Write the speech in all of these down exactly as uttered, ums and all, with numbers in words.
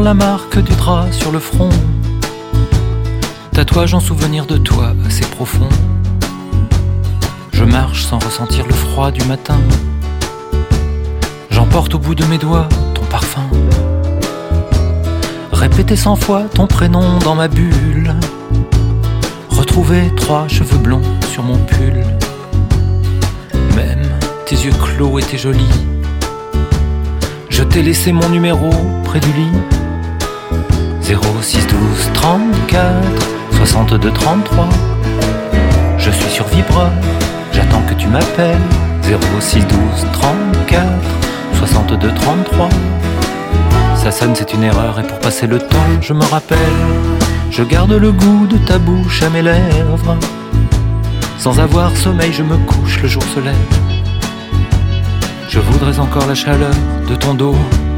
encore la marque du drap sur le front. Tatouage en souvenir de toi assez profond. Je marche sans ressentir le froid du matin. J'emporte au bout de mes doigts ton parfum. Répéter cent fois ton prénom dans ma bulle. Retrouver trois cheveux blonds sur mon pull. Même tes yeux clos étaient jolis. Je t'ai laissé mon numéro près du lit. Zéro six douze trente-quatre soixante-deux trente-trois. Je suis sur vibreur, j'attends que tu m'appelles. Zéro six douze trente-quatre soixante-deux trente-trois. Ça sonne, c'est une erreur, et pour passer le temps, je me rappelle. Je garde le goût de ta bouche à mes lèvres. Sans avoir sommeil, je me couche, le jour se lève. Je voudrais encore la chaleur de ton dos.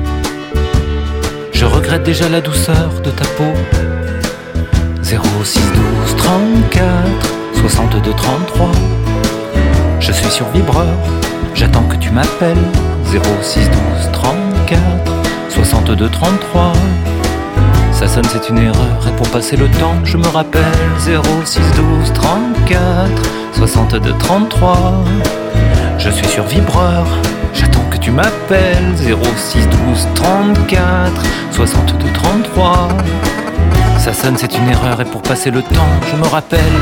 Je regrette déjà la douceur de ta peau. Zéro six douze trente-quatre soixante-deux trente-trois. Je suis sur vibreur, j'attends que tu m'appelles. Zéro six douze trente-quatre soixante-deux trente-trois. Ça sonne, c'est une erreur, et pour passer le temps, je me rappelle. Zéro six douze trente-quatre soixante-deux trente-trois. Je suis sur vibreur, j'attends que tu m'appelles. Zéro six douze trente-quatre soixante-deux trente-trois. Ça sonne, c'est une erreur, et pour passer le temps, je me rappelle.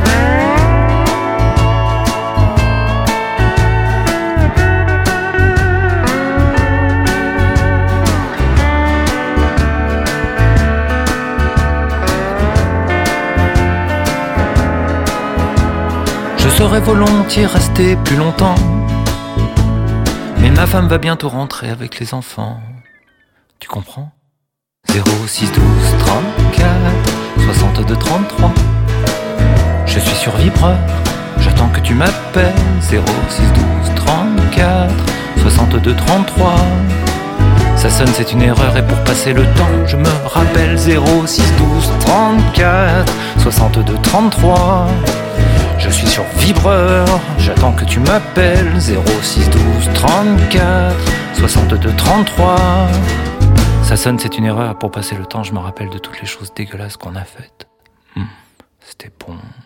Je serais volontiers resté plus longtemps, mais ma femme va bientôt rentrer avec les enfants. Tu comprends? Zéro six douze trente-quatre soixante-deux trente-trois. Je suis sur vibreur, j'attends que tu m'appelles. Zéro six douze trente-quatre soixante-deux trente-trois. Ça sonne, c'est une erreur, et pour passer le temps, je me rappelle. Zéro six douze trente-quatre soixante-deux trente-trois. Je suis sur vibreur, j'attends que tu m'appelles. Zéro six douze trente-quatre soixante-deux trente-trois. Ça sonne, c'est une erreur, pour passer le temps, je me rappelle de toutes les choses dégueulasses qu'on a faites. Mmh, c'était bon.